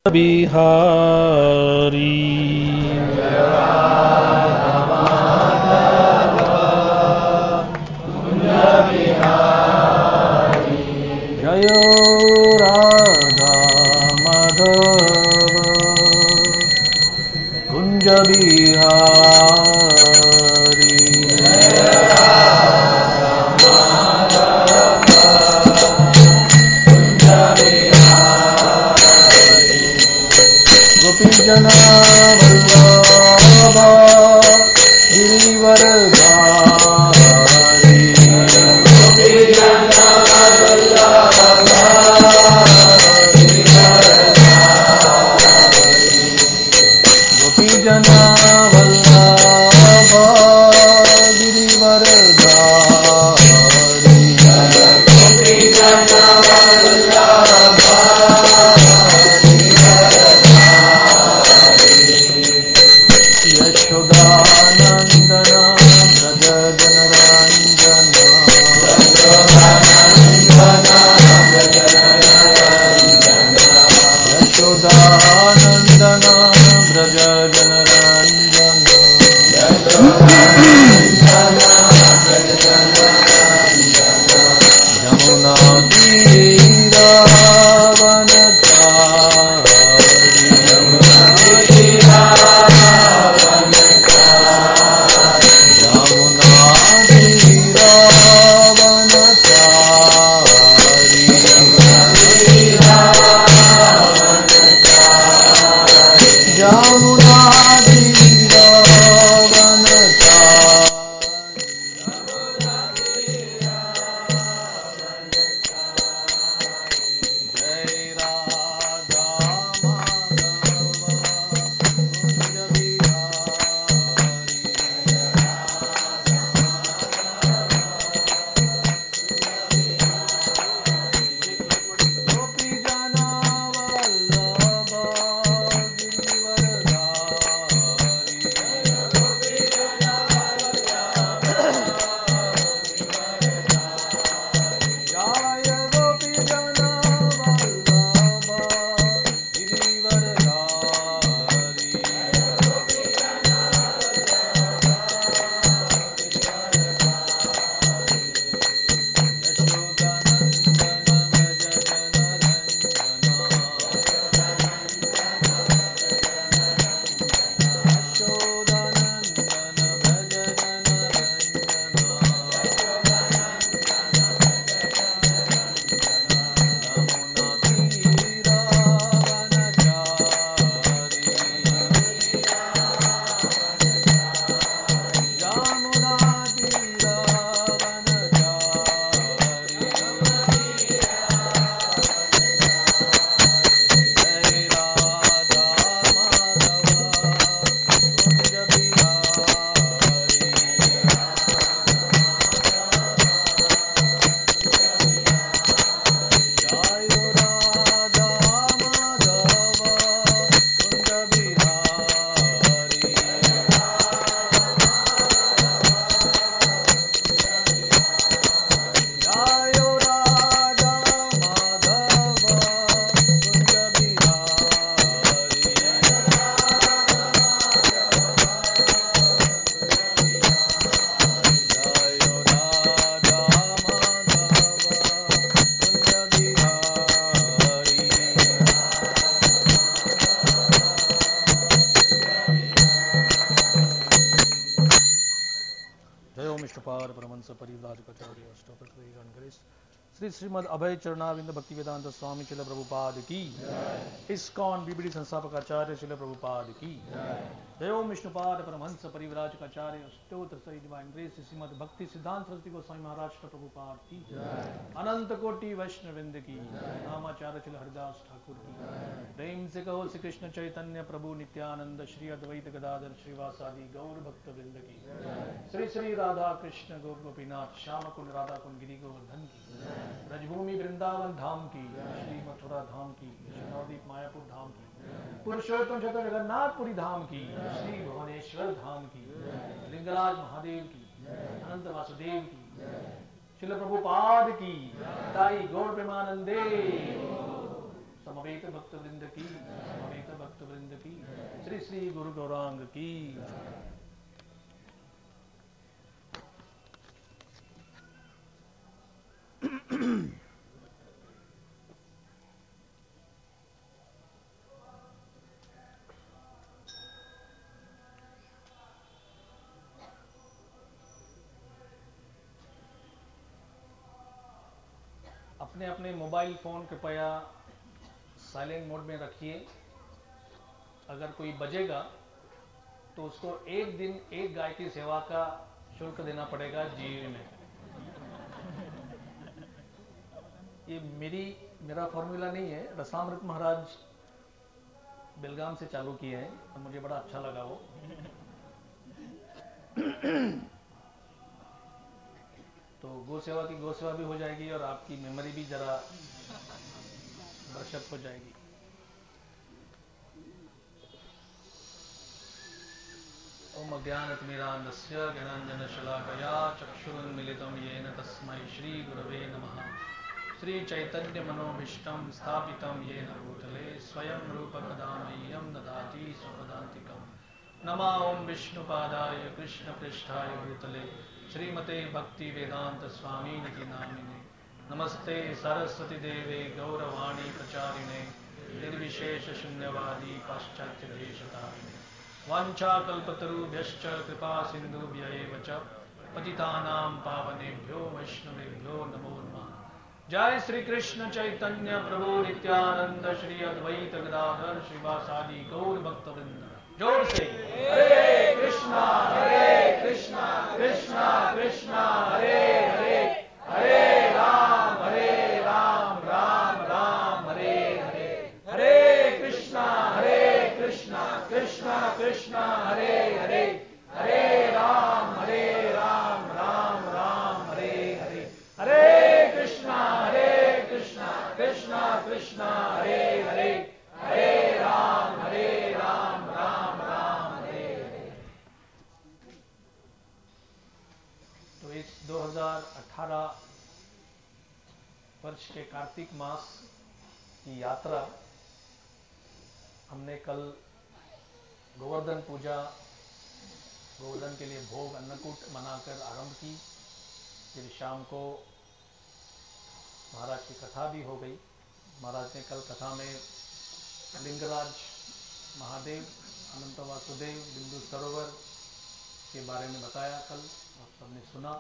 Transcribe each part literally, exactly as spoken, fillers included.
बिहारी जय राधा माधव कुंज बिहारी गोपी जना वल्लभा गिरिवरधारी गोपी जना वल्लभा गोपी जना वल्लभा गिरिवरधारी गोपी जना वल्लभा यशोदानंदना व्रज जनरंजना यशोदानंदना व्रज जनरंजना यमुना श्री श्रीमद अभय चरणाविंद भक्ति वेदांत स्वामी शिल प्रभुपाद की इस्कॉन बीबीडी संस्थापक आचार्य शिल प्रभुपाद की जय ओम विष्णुपाद परमहंस परिव्राजक आचार्य स्तोत्र सही डिवाइन ग्रेस श्रीमद भक्ति सिद्धांत सरस्वती गोस्वामी महाराज प्रभुपाद की अनंत कोटि वैष्णविंद की नामाचार्य शिल हरिदास ठाकुर की प्रेम से कहो श्री कृष्ण चैतन्य प्रभु नित्यानंद श्री अद्वैत गदाधर श्रीवासादि गौर भक्त वृंद की श्री श्री राधा कृष्ण गौर गोपीनाथ श्याम कुंड राधा कुंड गिरी गोवर्धन की ब्रजभूमि वृंदावन धाम की श्री मथुरा धाम की श्री नवदीप मायापुर धाम की पुरुषोत्तम छत्र जगन्नाथपुरी धाम की श्री भुवनेश्वर धाम की लिंगराज महादेव की अनंत वासुदेव की शिल प्रभुपाद की ताई गौर प्रेमानंदे समवेत भक्त वृंद की श्री श्री गुरु गौरांग की। अपने अपने मोबाइल फ़ोन कृपया साइलेंट मोड में रखिए। अगर कोई बजेगा तो उसको एक दिन एक गाय की सेवा का शुल्क देना पड़ेगा जीव में। ये मेरी मेरा फॉर्मूला नहीं है, रसामृत महाराज बेलगाम से चालू किए हैं और मुझे बड़ा अच्छा लगा वो। तो गौ सेवा की गौ सेवा भी हो जाएगी और आपकी मेमोरी भी जरा ब्रशअप हो जाएगी। ओम अज्ञानतिमिरान्धस्य ज्ञानाञ्जनशलाकया चक्षुरुन्मिलितं येन तस्मै श्रीगुरवे नमः। श्रीचैतन्यमनोभीष्टं स्थापितं येन भूतले स्वयं रूपकदा मह्यं ददाति स्वपदान्तिकम्। नमः ओं विष्णुपादाय कृष्णपृष्ठाय भूतले श्रीमते भक्तिवेदान्तस्वामिनिति नामिने। नमस्ते सरस्वती देवे गौरवाणी प्रचारिणे निर्विशेषशून्यवादी पाश्चात्यदेशतारिणे। वाञ्छाकल्पतरुभ्यश्च कृपा सिन्धुभ्यैव च पतितानां पावनेभ्यो वैष्णवेभ्यो नमो नमः। जय श्री कृष्ण चैतन्य प्रभु नित्यानंद श्री अद्वैत गदाधर श्रीवासादि गौर भक्तवृंद। जोर से हरे कृष्णा हरे कृष्णा कृष्णा कृष्णा हरे हरे हरे राम हरे राम राम राम हरे हरे। हरे कृष्णा हरे कृष्णा कृष्णा कृष्णा हरे हरे हरे राम हरे राम राम राम हरे हरे। हरे कृष्णा हरे कृष्णा कृष्णा कृष्णा हरे हरे हरे राम हरे राम राम राम हरे हरे। तो इस दो हज़ार अठारह वर्ष के कार्तिक मास की यात्रा हमने कल गोवर्धन पूजा, गोवर्धन के लिए भोग अन्नकूट मनाकर आरंभ की। फिर शाम को महाराज की कथा भी हो गई। महाराज ने कल कथा में लिंगराज महादेव, अनंत वासुदेव, बिंदु सरोवर के बारे में बताया। कल आप सबने सुना।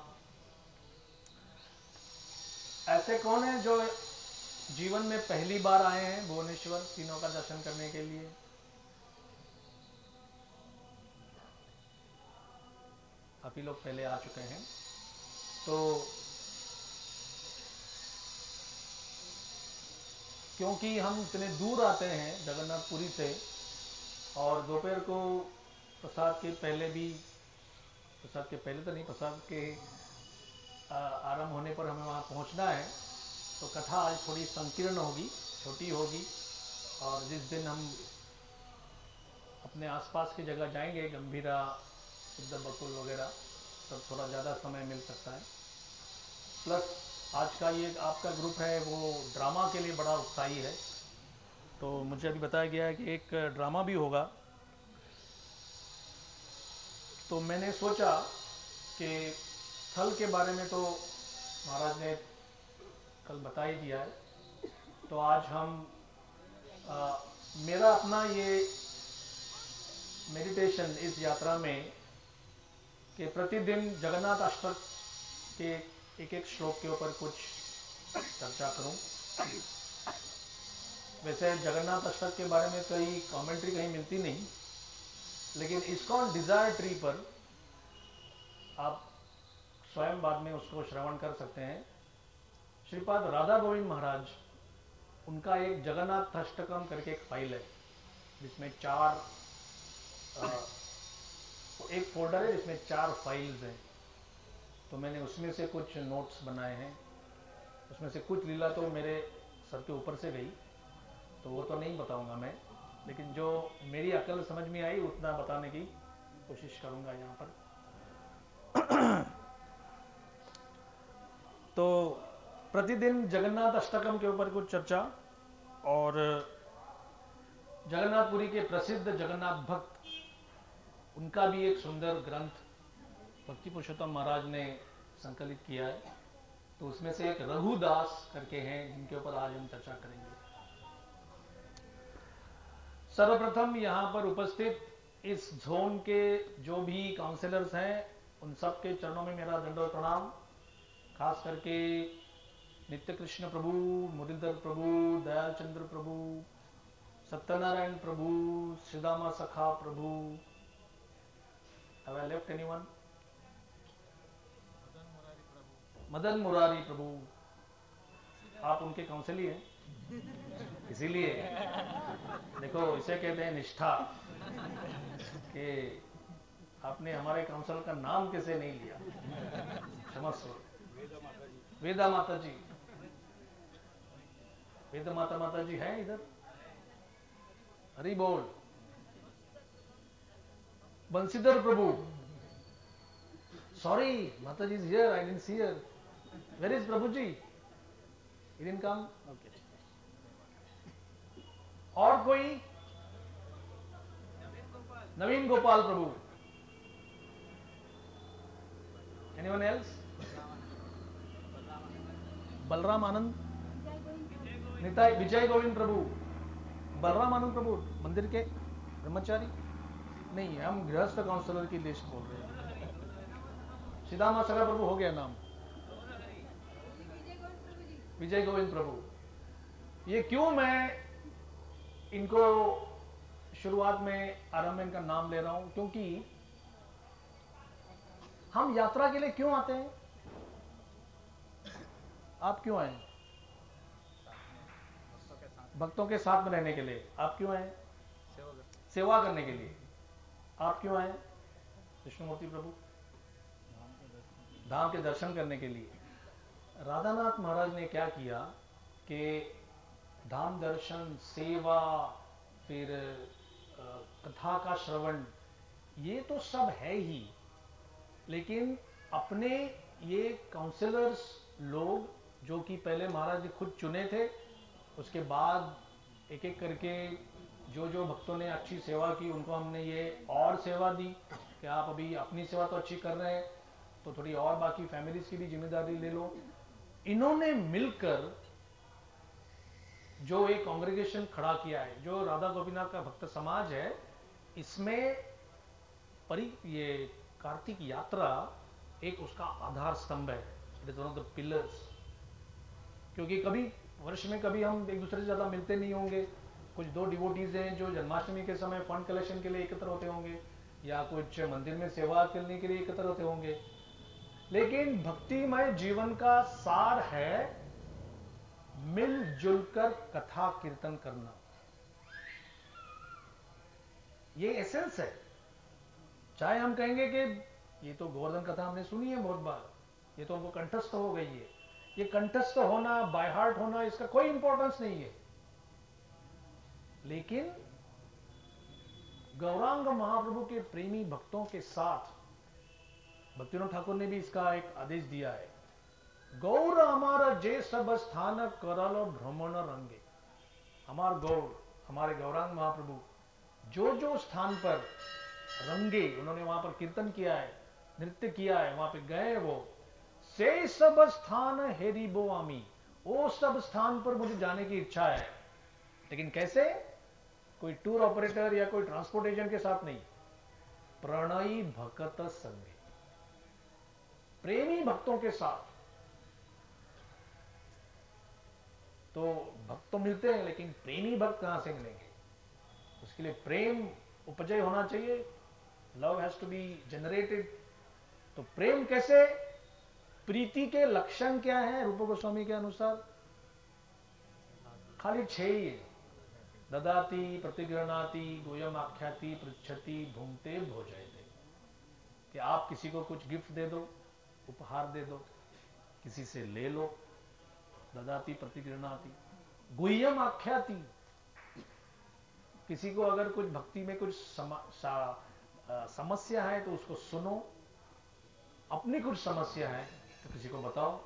ऐसे कौन है जो जीवन में पहली बार आए हैं भुवनेश्वर तीनों का दर्शन करने के लिए? काफी लोग पहले आ चुके हैं। तो क्योंकि हम इतने दूर आते हैं जगन्नाथपुरी से और दोपहर को प्रसाद के पहले भी, प्रसाद के पहले तो नहीं, प्रसाद के आरंभ होने पर हमें वहाँ पहुँचना है। तो कथा आज थोड़ी संकीर्ण होगी, छोटी होगी। और जिस दिन हम अपने आसपास की जगह जाएंगे, गंभीरा, सिद्ध बकुल वगैरह, तब थोड़ा ज़्यादा समय मिल सकता है। प्लस आज का ये आपका ग्रुप है वो ड्रामा के लिए बड़ा उत्साही है। तो मुझे अभी बताया गया है कि एक ड्रामा भी होगा। तो मैंने सोचा कि स्थल के बारे में तो महाराज ने कल बता ही दिया है। तो आज हम आ, मेरा अपना ये मेडिटेशन इस यात्रा में कि प्रतिदिन जगन्नाथ अष्टक के एक एक श्लोक के ऊपर कुछ चर्चा करूं। वैसे जगन्नाथ अष्टक के बारे में कहीं कमेंट्री कहीं मिलती नहीं, लेकिन इस्कॉन डिजायर ट्री पर आप स्वयं बाद में उसको श्रवण कर सकते हैं। श्रीपाद राधा गोविंद महाराज, उनका एक जगन्नाथ अष्टकम करके एक फाइल है जिसमें चार आ, एक फोल्डर है जिसमें चार फाइल्स हैं। तो मैंने उसमें से कुछ नोट्स बनाए हैं। उसमें से कुछ लीला तो मेरे सर के ऊपर से गई, तो वो तो नहीं बताऊंगा मैं, लेकिन जो मेरी अकल समझ में आई उतना बताने की कोशिश करूंगा यहाँ पर। तो प्रतिदिन जगन्नाथ अष्टकम के ऊपर कुछ चर्चा। और जगन्नाथपुरी के प्रसिद्ध जगन्नाथ भक्त, उनका भी एक सुंदर ग्रंथ भक्ति पुरुषोत्तम महाराज ने संकलित किया है। तो उसमें से एक रघुदास करके हैं, जिनके ऊपर आज हम चर्चा करेंगे। सर्वप्रथम यहां पर उपस्थित इस जोन के जो भी काउंसलर्स हैं, उन सब के चरणों में मेरा दंडवत प्रणाम। खास करके नित्य कृष्ण प्रभु, मुरलीधर प्रभु, दयाल चंद्र प्रभु, सत्यनारायण प्रभु, श्रीदामा सखा प्रभु। Have I left anyone? Madan Murari प्रभु, आप उनके काउंसिली हैं, इसीलिए देखो इसे कहते हैं निष्ठा, कि आपने हमारे काउंसिल का नाम कैसे नहीं लिया। क्षमस्व। वेदा माता जी, वेदा माता माता जी हैं इधर? हरि बोल। बंसीधर प्रभु, सॉरी माता जी is here, I didn't see her. Where is प्रभु जी? He didn't come? ओके। और कोई? नवीन गोपाल प्रभु। Anyone else? बलराम आनंद, निताई विजय गोविंद प्रभु। बलराम आनंद प्रभु मंदिर के ब्रह्मचारी नहीं, हम गृहस्थ काउंसलर की लिस्ट बोल रहे हैं। सीधामा सगा प्रभु हो गया नाम। विजय गोविंद प्रभु। ये क्यों मैं इनको शुरुआत में आरंभ में इनका नाम ले रहा हूं, क्योंकि हम यात्रा के लिए क्यों आते हैं? आप क्यों आए? भक्तों के साथ में रहने के लिए। आप क्यों आए? सेवा करने के लिए। आप क्यों आए? विष्णुमूर्ति प्रभु, धाम के दर्शन करने के लिए। राधानाथ महाराज ने क्या किया कि धाम दर्शन, सेवा, फिर कथा का श्रवण, ये तो सब है ही, लेकिन अपने ये काउंसलर्स लोग जो कि पहले महाराज ने खुद चुने थे, उसके बाद एक एक करके जो जो भक्तों ने अच्छी सेवा की उनको हमने ये और सेवा दी कि आप अभी अपनी सेवा तो अच्छी कर रहे हैं, तो थोड़ी और बाकी फैमिलीज की भी जिम्मेदारी ले लो। इन्होंने मिलकर जो एक कांग्रेगेशन खड़ा किया है, जो राधा गोपीनाथ का भक्त समाज है, इसमें परि ये कार्तिक यात्रा एक उसका आधार स्तंभ है। It is one of the pillars. क्योंकि कभी वर्ष में कभी हम एक दूसरे से ज्यादा मिलते नहीं होंगे। कुछ दो डिवोटीज हैं जो जन्माष्टमी के समय फंड कलेक्शन के लिए एकत्र होते होंगे, या कुछ मंदिर में सेवा करने के लिए एकत्र होते होंगे, लेकिन भक्तिमय जीवन का सार है मिलजुल कर कथा कीर्तन करना। ये एसेंस है। चाहे हम कहेंगे कि ये तो गोवर्धन कथा हमने सुनी है बहुत बार, ये तो हमको कंठस्थ हो गई है, ये कंठस्थ होना, बाय हार्ट होना, इसका कोई इंपॉर्टेंस नहीं है। लेकिन गौरांग महाप्रभु के प्रेमी भक्तों के साथ भक्तिविनोद ठाकुर ने भी इसका एक आदेश दिया है, गौर हमारा जे सब स्थान करल भ्रमण रंगे। हमार गौर, हमारे गौरांग महाप्रभु जो जो स्थान पर रंगे, उन्होंने वहां पर कीर्तन किया है, नृत्य किया है, वहां पे गए वो, से सब स्थान हेरी बो आमी, वो सब स्थान पर मुझे जाने की इच्छा है। लेकिन कैसे? कोई टूर ऑपरेटर या कोई ट्रांसपोर्ट एजेंट के साथ नहीं, प्रणयी भक्त संगे, प्रेमी भक्तों के साथ। तो भक्त तो मिलते हैं, लेकिन प्रेमी भक्त कहां से मिलेंगे? उसके लिए प्रेम उपजय होना चाहिए, love has to be generated. तो प्रेम कैसे? प्रीति के लक्षण क्या है रूप गोस्वामी के अनुसार? खाली छह ही है। ददाती, प्रतिगृहणाति, गोयम आख्याति, पृच्छति, भुंगते, भोजयते। कि आप किसी को कुछ गिफ्ट दे दो, उपहार दे दो, किसी से ले लो, ददाती, प्रतिगृहणाति। गुह्यम आख्याति, किसी को अगर कुछ भक्ति में कुछ सम, सा, आ, समस्या है तो उसको सुनो, अपनी कुछ समस्या है तो किसी को बताओ।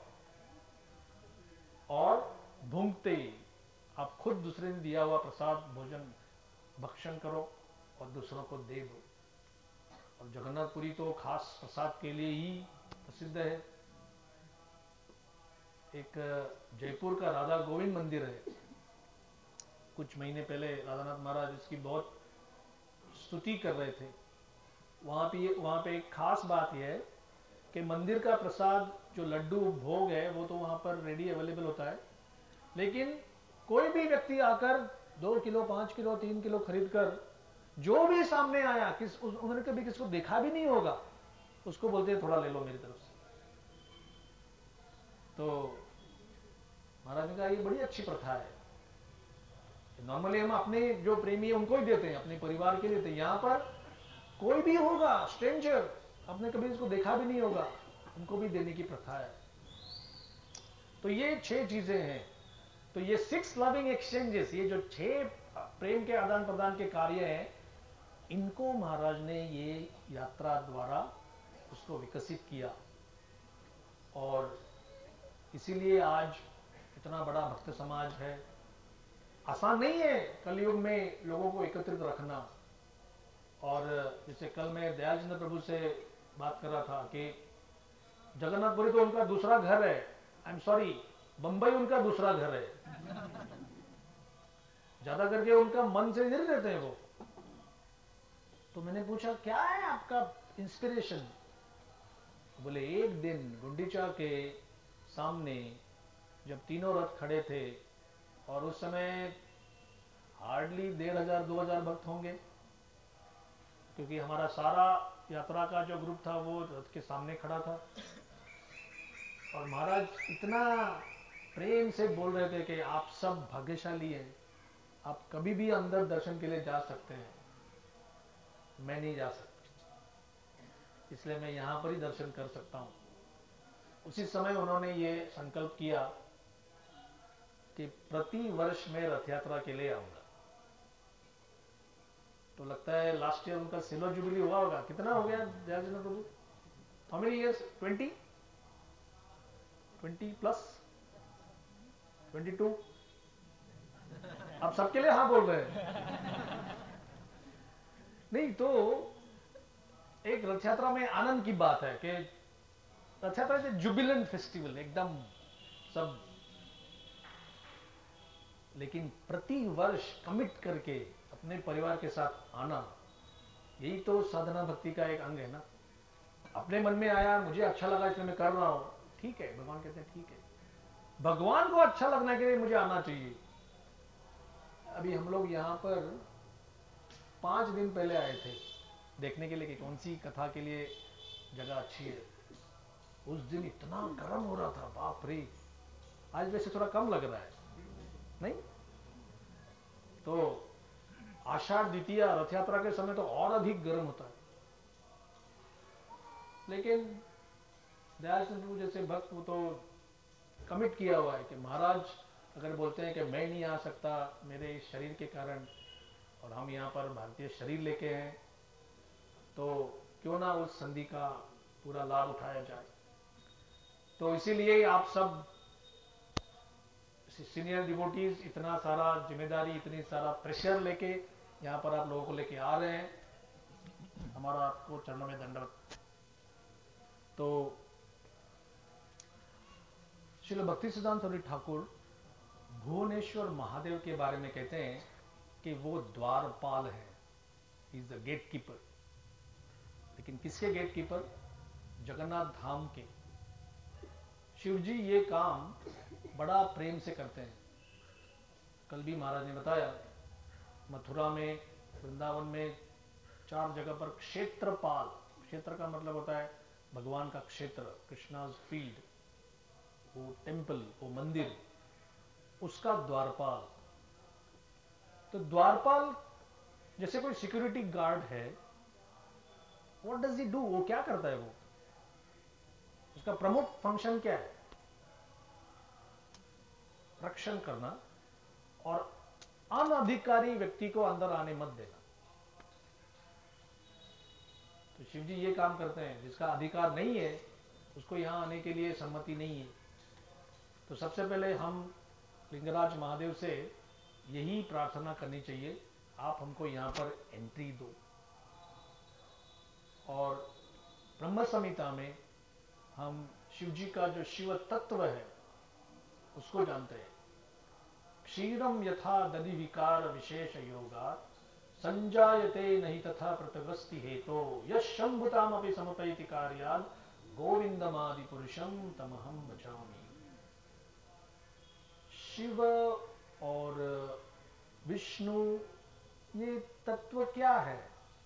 और भुंगते, आप खुद दूसरे ने दिया हुआ प्रसाद भोजन भक्षण करो और दूसरों को दे दो। और जगन्नाथपुरी तो खास प्रसाद के लिए ही प्रसिद्ध है। एक जयपुर का राधा गोविंद मंदिर है, कुछ महीने पहले राधानाथ महाराज इसकी बहुत स्तुति कर रहे थे। वहां पे वहां पे एक खास बात यह है कि मंदिर का प्रसाद जो लड्डू भोग है वो तो वहां पर रेडी अवेलेबल होता है, लेकिन कोई भी व्यक्ति आकर दो किलो पांच किलो तीन किलो खरीद कर, जो भी सामने आया, किस उन्होंने कभी किसको देखा भी नहीं होगा, उसको बोलते हैं थोड़ा ले लो मेरी तरफ से। तो महाराज ने कहा ये बड़ी अच्छी प्रथा है। नॉर्मली हम अपने जो प्रेमी है उनको ही देते हैं, अपने परिवार के लिए देते हैं। यहां पर कोई भी होगा स्ट्रेंजर, आपने कभी इसको देखा भी नहीं होगा, उनको भी देने की प्रथा है। तो ये छह चीजें हैं। तो ये सिक्स लविंग एक्सचेंजेस, ये जो छह प्रेम के आदान प्रदान के कार्य हैं, इनको महाराज ने ये यात्रा द्वारा उसको विकसित किया। और इसीलिए आज इतना बड़ा भक्त समाज है। आसान नहीं है कलयुग में लोगों को एकत्रित रखना। और जैसे कल मैं दयालचंद्र प्रभु से बात कर रहा था कि जगन्नाथपुरी तो उनका दूसरा घर है, आई एम सॉरी, बंबई उनका दूसरा घर है। ज्यादा करके उनका मन से इधर रहते हैं वो। तो मैंने पूछा क्या है आपका इंस्पिरेशन? बोले एक दिन गुंडीचा के सामने जब तीनों रथ खड़े थे और उस समय हार्डली डेढ़ हजार दो हजार भक्त होंगे, क्योंकि हमारा सारा यात्रा का जो ग्रुप था वो रथ के सामने खड़ा था। और महाराज इतना प्रेम से बोल रहे थे कि आप सब भाग्यशाली हैं, आप कभी भी अंदर दर्शन के लिए जा सकते हैं, मैं नहीं जा सकता, इसलिए मैं यहां पर ही दर्शन कर सकता हूं। उसी समय उन्होंने ये संकल्प किया कि प्रति वर्ष मैं रथ यात्रा के लिए आऊंगा। तो लगता है लास्ट ईयर उनका सिल्वर जुबली हुआ होगा। कितना हो गया दयालचंद्र प्रभु? How many years? Twenty twenty plus twenty two. आप सबके लिए हाँ बोल रहे हैं। नहीं तो एक रथ यात्रा में आनंद की बात है कि रथ यात्रा इज जुबिलेंट फेस्टिवल, एकदम सब। लेकिन प्रति वर्ष कमिट करके अपने परिवार के साथ आना, यही तो साधना भक्ति का एक अंग है ना। अपने मन में आया, मुझे अच्छा लगा इसलिए मैं कर रहा हूं, ठीक है। भगवान कहते हैं ठीक है, भगवान को अच्छा लगने के लिए मुझे आना चाहिए। अभी हम लोग यहां पर पांच दिन पहले आए थे देखने के लिए कि कौन सी कथा के लिए जगह अच्छी है। उस दिन इतना गर्म हो रहा था, बाप रे। आज वैसे थोड़ा कम लग रहा है, नहीं तो आषाढ़ द्वितीय रथ यात्रा के समय तो और अधिक गर्म होता है। लेकिन दयालचंद्र प्रभु जैसे भक्त वो तो कमिट किया हुआ है कि महाराज अगर बोलते हैं कि मैं नहीं आ सकता मेरे इस शरीर के कारण, और हम यहाँ पर भारतीय शरीर लेके हैं, तो क्यों ना उस संधि का पूरा लाभ उठाया जाए। तो इसीलिए आप सब सीनियर डिवोटीज इतना सारा जिम्मेदारी, इतनी सारा प्रेशर लेके यहाँ पर आप लोगों को लेके आ रहे हैं, हमारा आपको चरणों में दंडवत। तो श्रील भक्ति सिद्धांत सरस्वती ठाकुर भुवनेश्वर महादेव के बारे में कहते हैं कि वो द्वारपाल है, he is the gate keeper. लेकिन किसके गेट कीपर? जगन्नाथ धाम के। शिव जी ये काम बड़ा प्रेम से करते हैं। कल भी महाराज ने बताया, मथुरा में, वृंदावन में चार जगह पर क्षेत्रपाल, क्षेत्र का मतलब होता है भगवान का क्षेत्र, कृष्णाज फील्ड, वो टेंपल, वो मंदिर, उसका द्वारपाल। तो द्वारपाल जैसे कोई सिक्योरिटी गार्ड है, व्हाट डज ही डू? वो क्या करता है? वो उसका प्रमुख फंक्शन क्या है? रक्षण करना और अनधिकारी व्यक्ति को अंदर आने मत देना। तो शिव जी ये काम करते हैं, जिसका अधिकार नहीं है उसको यहां आने के लिए सम्मति नहीं है। तो सबसे पहले हम लिंगराज महादेव से यही प्रार्थना करनी चाहिए आप हमको यहां पर एंट्री दो। और ब्रह्म संहिता में हम शिव जी का जो शिव तत्व है उसको जानते हैं। क्षीरम यथा दधि विकार विशेष योगा संजायते नहीं तथा प्रतिवस्ति हेतो यश शंभुताम अपि समपैति कार्याद गोविंदमादि पुरुषम तमहम बचामी। शिव और विष्णु ये तत्व क्या है?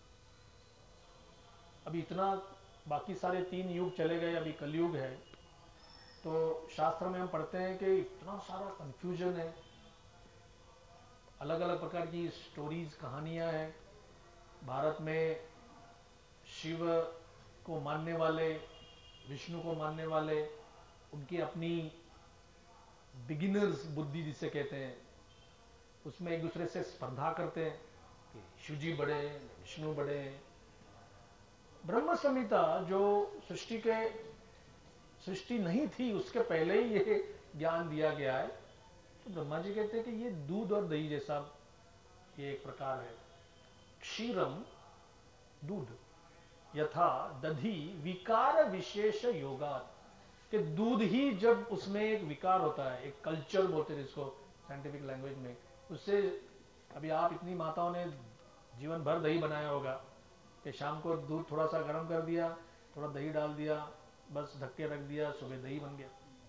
अभी इतना बाकी सारे तीन युग चले गए, अभी कलयुग है, तो शास्त्र में हम पढ़ते हैं कि इतना सारा कंफ्यूजन है, अलग अलग प्रकार की स्टोरीज, कहानियां हैं। भारत में शिव को मानने वाले, विष्णु को मानने वाले, उनकी अपनी बिगिनर्स बुद्धि जिसे कहते हैं, उसमें एक दूसरे से स्पर्धा करते हैं कि शिव जी बड़े हैं, विष्णु बड़े हैं। ब्रह्म संहिता जो सृष्टि के सृष्टि नहीं थी उसके पहले ही ये ज्ञान दिया गया है। तो ब्रह्मा जी कहते हैं कि ये दूध और दही जैसा ये एक प्रकार है। क्षीरम दूध, यथा दधी विकार विशेष योगा, कि दूध ही जब उसमें एक विकार होता है, एक कल्चर बोलते हैं जिसको साइंटिफिक लैंग्वेज में, उससे अभी आप इतनी माताओं ने जीवन भर दही बनाया होगा कि शाम को दूध थोड़ा सा गर्म कर दिया, थोड़ा दही डाल दिया, बस ढक के रख दिया, सुबह दही बन गया।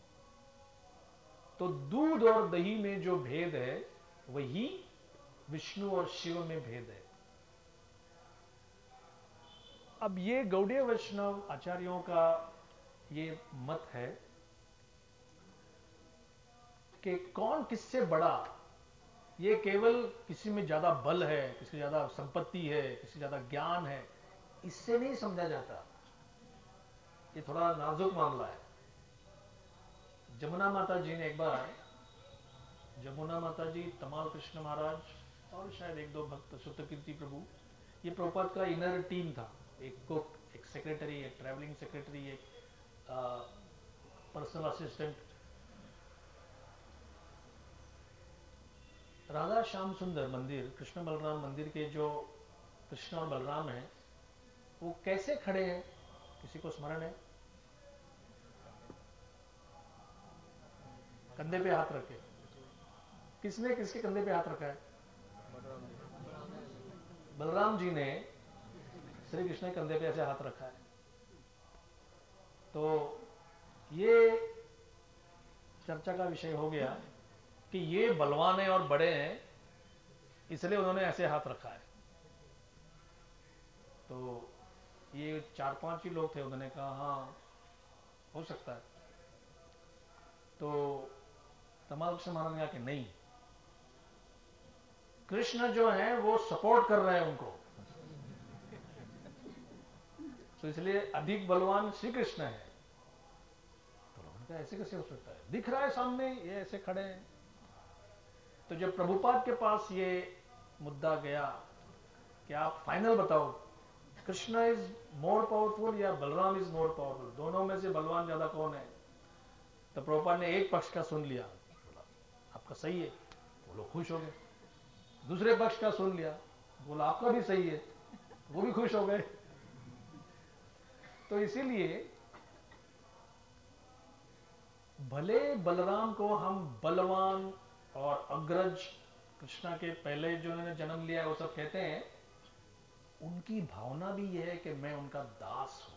तो दूध और दही में जो भेद है वही विष्णु और शिव में भेद है। अब ये गौड़ीय वैष्णव आचार्यों का ये मत है कि कौन किससे बड़ा, ये केवल किसी में ज्यादा बल है, किसी ज्यादा संपत्ति है, किसी ज्यादा ज्ञान है, इससे नहीं समझा जाता। ये थोड़ा नाजुक मामला है। जमुना माता जी ने एक बार, जमुना माता जी, तमाल कृष्ण महाराज और शायद एक दो भक्त, सुतकीर्ति प्रभु, ये प्रभुपाद का इनर टीम था। एक कुक, एक सेक्रेटरी, एक ट्रैवलिंग सेक्रेटरी, एक पर्सनल असिस्टेंट। राधा श्याम सुंदर मंदिर, कृष्ण बलराम मंदिर के जो कृष्ण और बलराम हैं, वो कैसे खड़े हैं, किसी को स्मरण है? कंधे पे हाथ रखे। किसने किसके कंधे पे हाथ रखा है? बलराम जी ने श्री कृष्ण के कंधे पे ऐसे हाथ रखा है। तो ये चर्चा का विषय हो गया कि ये बलवान है और बड़े हैं, इसलिए उन्होंने ऐसे हाथ रखा है। तो ये चार पांच ही लोग थे, उन्होंने कहा हाँ हो सकता है। तो तमाल कृष्ण महाराज ने कहा कि नहीं, कृष्ण जो है वो सपोर्ट कर रहे हैं उनको, तो इसलिए अधिक बलवान श्री कृष्ण है। तो लोगों ने ऐसे कैसे हो सकता है, दिख रहा है सामने, ये ऐसे खड़े हैं। तो जब प्रभुपाद के पास ये मुद्दा गया कि आप फाइनल बताओ, कृष्ण इज मोर पावरफुल या बलराम इज मोर पावरफुल, दोनों में से बलवान ज्यादा कौन है? तो प्रभुपाद ने एक पक्ष का सुन लिया, बोला आपका सही है, वो लोग खुश हो गए। दूसरे पक्ष का सुन लिया, बोला आपका भी सही है, वो भी खुश हो गए। तो इसीलिए भले बलराम को हम बलवान और अग्रज, कृष्णा के पहले जो उन्होंने जन्म लिया वो सब कहते हैं, उनकी भावना भी यह है कि मैं उनका दास हूं।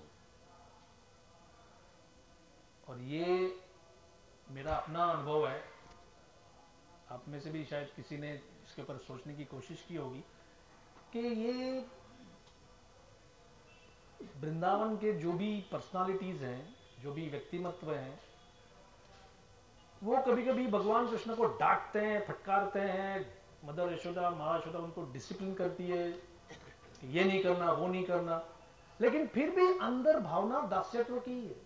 और ये मेरा अपना अनुभव है, आप में से भी शायद किसी ने इसके ऊपर सोचने की कोशिश की होगी कि ये वृंदावन के जो भी पर्सनालिटीज हैं, जो भी व्यक्तिमत्व हैं, वो कभी कभी भगवान कृष्ण को डांटते हैं, फटकारते हैं। मदर यशोदा, मां यशोदा उनको डिसिप्लिन करती है कि ये नहीं करना, वो नहीं करना, लेकिन फिर भी अंदर भावना दास्यत्व की है।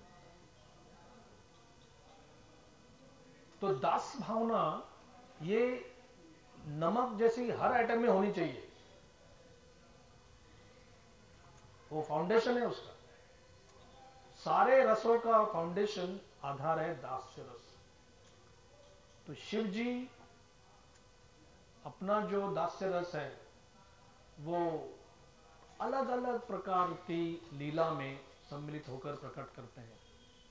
तो दास भावना ये नमक जैसी हर आइटम में होनी चाहिए, वो फाउंडेशन है उसका। सारे रसों का फाउंडेशन, आधार है दास्य रस। तो शिव जी अपना जो दास्य रस है वो अलग अलग प्रकार की लीला में सम्मिलित होकर प्रकट करते हैं।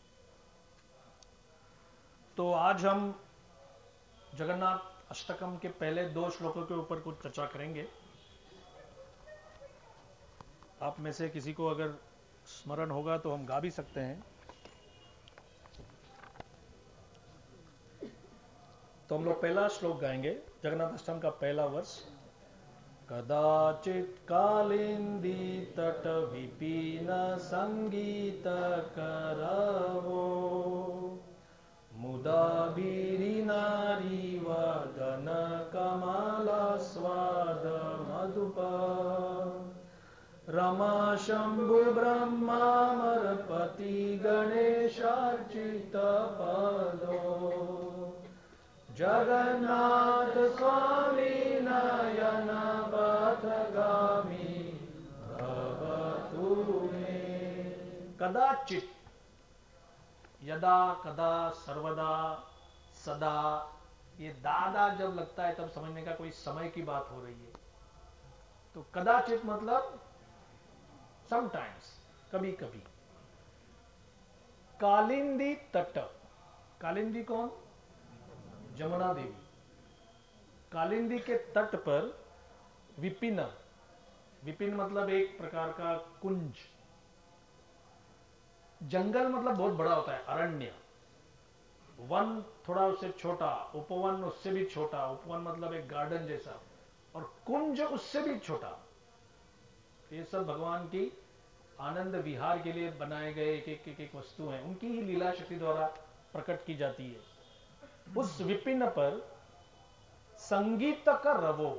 तो आज हम जगन्नाथ अष्टकम के पहले दो श्लोकों के ऊपर कुछ चर्चा करेंगे। आप में से किसी को अगर स्मरण होगा तो हम गा भी सकते हैं। तो हम लोग पहला श्लोक गाएंगे, जगन्नाथ अष्टकम का पहला वर्ष। कदाचित कालिंदी तट विपिन संगीत करवो, मुदा बीरी नारी वदन कमल स्वाद मधुप, रमा शंभु ब्रह्मामरपति गणेशार्चित पदो, जगन्नाथ स्वामी नयन पथगामी भवतु मे। कदाचित, यदा, कदा, सर्वदा, सदा, ये दादा जब लगता है तब समझने का कोई समय की बात हो रही है। तो कदाचित मतलब समटाइम्स, कभी कभी। कालिंदी तट, कालिंदी कौन? जमुना देवी। कालिंदी के तट पर विपिन, विपिन मतलब एक प्रकार का कुंज। जंगल मतलब बहुत बड़ा होता है, अरण्य। वन थोड़ा उससे छोटा, उपवन उससे भी छोटा, उपवन मतलब एक गार्डन जैसा, और कुंज उससे भी छोटा। ये सब भगवान की आनंद विहार के लिए बनाए गए एक एक एक, एक वस्तु हैं, उनकी ही लीला शक्ति द्वारा प्रकट की जाती है। उस विपिन पर संगीत का रवो,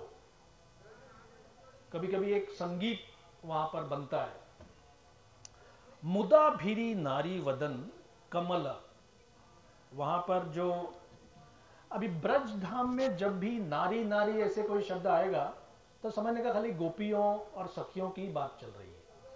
कभी कभी एक संगीत वहां पर बनता है। मुदा भीरी नारी वदन कमल, वहां पर जो अभी ब्रज धाम में जब भी नारी नारी ऐसे कोई शब्द आएगा तो समझने का खाली गोपियों और सखियों की बात चल रही है।